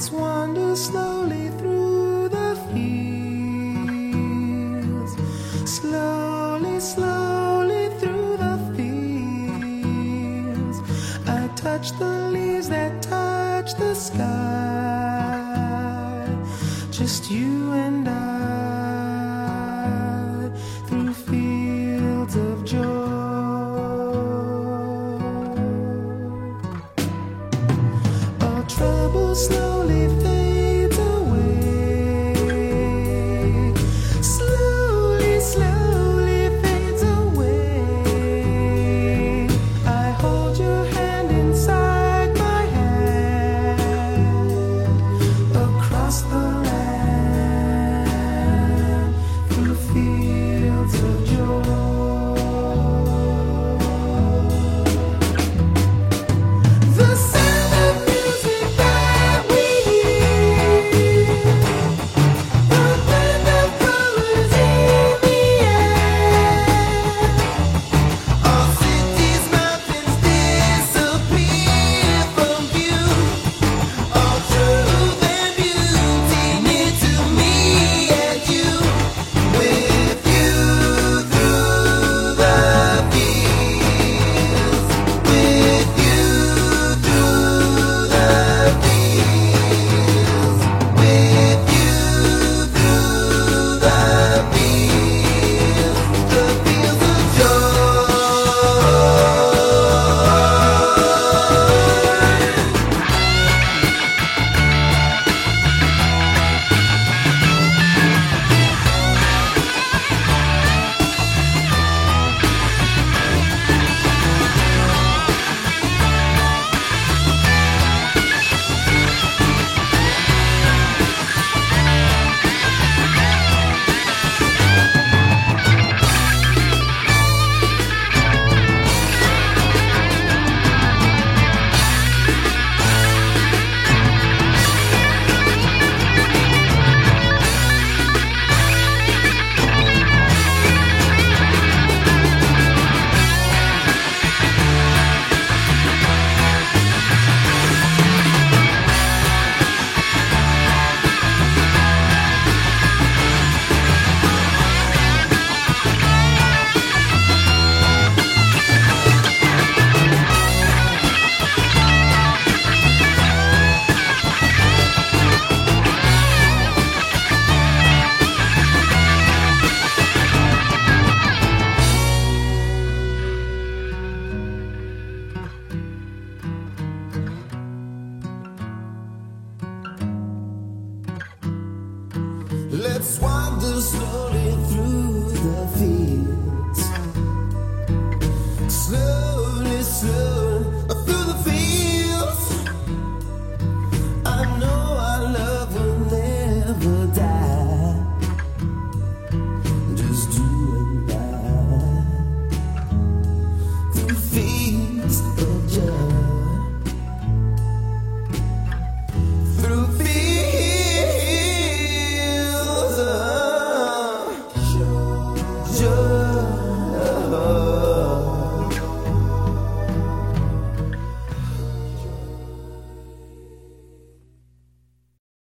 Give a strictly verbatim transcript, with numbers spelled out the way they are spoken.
Let's wander slowly through the fields, slowly, slowly through the fields. I touch the leaves that touch the sky, just you and I, through fields of joy. All trouble slowly fades away, slowly, slowly fades away. I hold your hand inside my hand, across the land, through fields of joy. The sound of music that we hear, the blend of colors in the air. All cities, mountains disappear from view. All truth and beauty near to me and you. With you through the fields, with you through the fields, with you through the fields, the fields of joy. Let's wander slowly through the fields, slowly, slowly.